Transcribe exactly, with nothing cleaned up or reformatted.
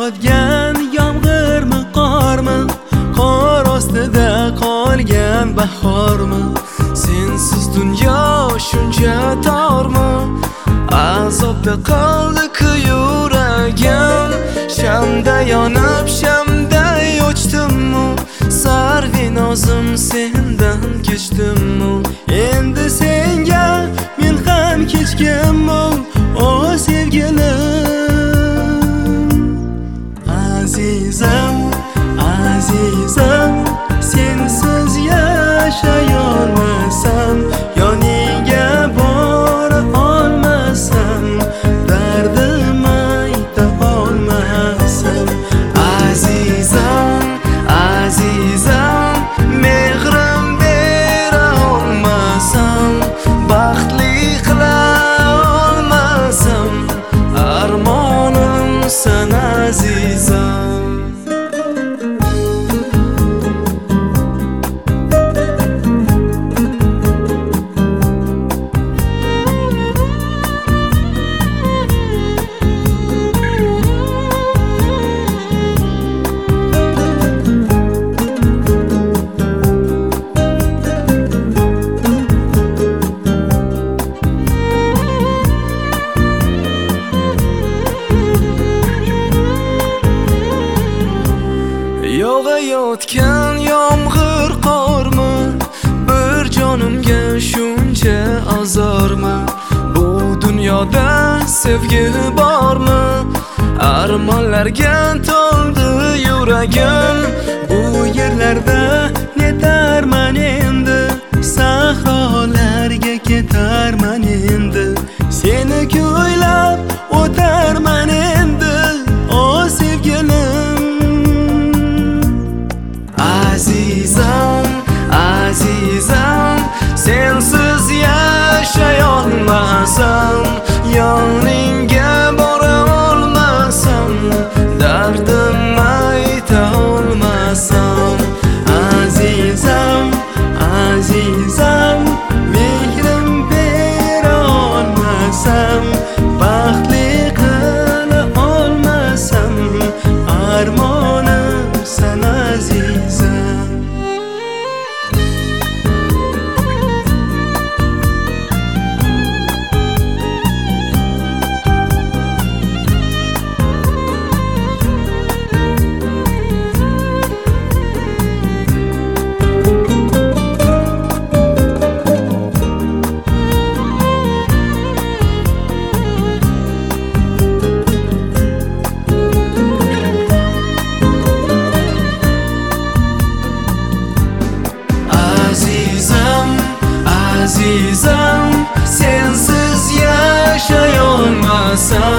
yog'ayotgan yomg'irmi qormi, qor ostida qolgan bahormi, sensiz dunyo shuncha tormi, azobda qoldi-ku yuragim, shamda yonib shamday o'chdimmi, sarvi nozim sendan kechdimmi, endi senga men ham kechganmi, o sevgilim. Azizam, azizam, sensiz yashayolmasam, yoningga bora olmasam, dardim ayta olmasam. Azizam, azizam, mehrim bera olmasam, baxtli qila olmasam, armonimsan azizam. Yog'ayotgan yomg'ir qormi, bir jonimga shuncha azormi, bu dunyoda sevgi bormi, armonlarga to'ldi yuragim, bu yerlarda netarman endi, sahrolarga ketarman endi, seni kuylab o'tarman endi, o sevgilim. Azizam, azizam, sensiz yashay olmasam, yoningga bora olmasam, dardim ayta olmasam. Azizam, azizam, mehrim bera olmasam, baxtli qila olmasam, armonimsan azizam. Azizam, sensiz yashay olmasam,